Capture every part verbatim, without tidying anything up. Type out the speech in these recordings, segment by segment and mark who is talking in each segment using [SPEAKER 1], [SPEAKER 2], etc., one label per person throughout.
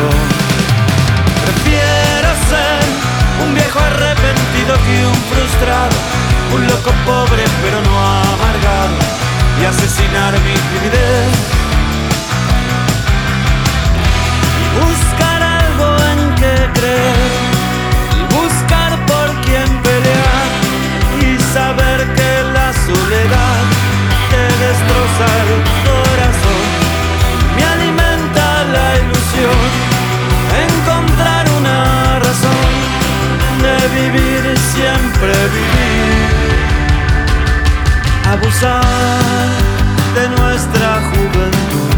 [SPEAKER 1] corazón. Prefiero ser un viejo arrepentido que un frustrado, un loco pobre pero no amargado, y asesinar mi timidez. Y buscar algo en que creer, y buscar por quién pelear, y saber que la soledad te destroza el corazón. Me alimenta la ilusión, encontrar una razón de vivir, siempre vivir. Abusar de nuestra juventud,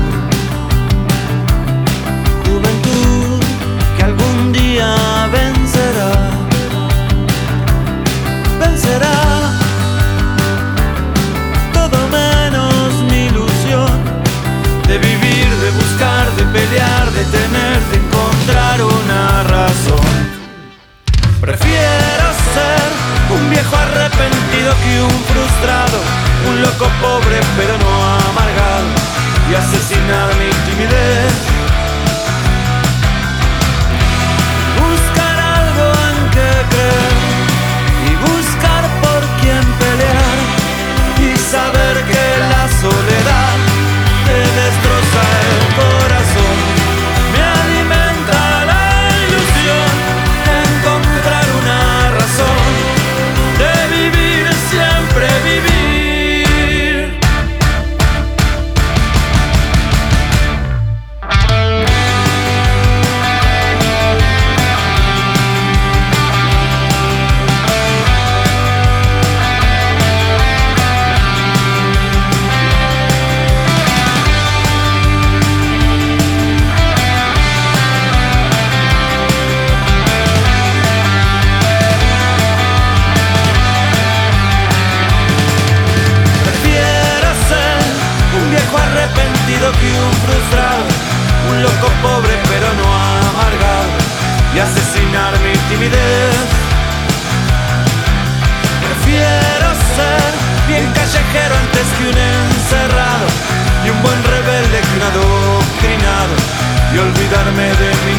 [SPEAKER 1] juventud que algún día vencerá, vencerá todo menos mi ilusión de vivir, de buscar, de pelear, de tener, de encontrar una razón. Prefiero ser un viejo arrepentido que un frustrado, un loco pobre pero no amargado, y asesinar mi timidez. Buscar algo en que creer, y buscar por quién pelear, y saber que la soledad te destroza el corazón. Me alimenta la ilusión de encontrar una razón de vivir, siempre vivir. Arrepentido que un frustrado, un loco pobre pero no amargado, y asesinar mi timidez. Prefiero ser bien callejero antes que un encerrado, y un buen rebelde que un adoctrinado, y olvidarme de mi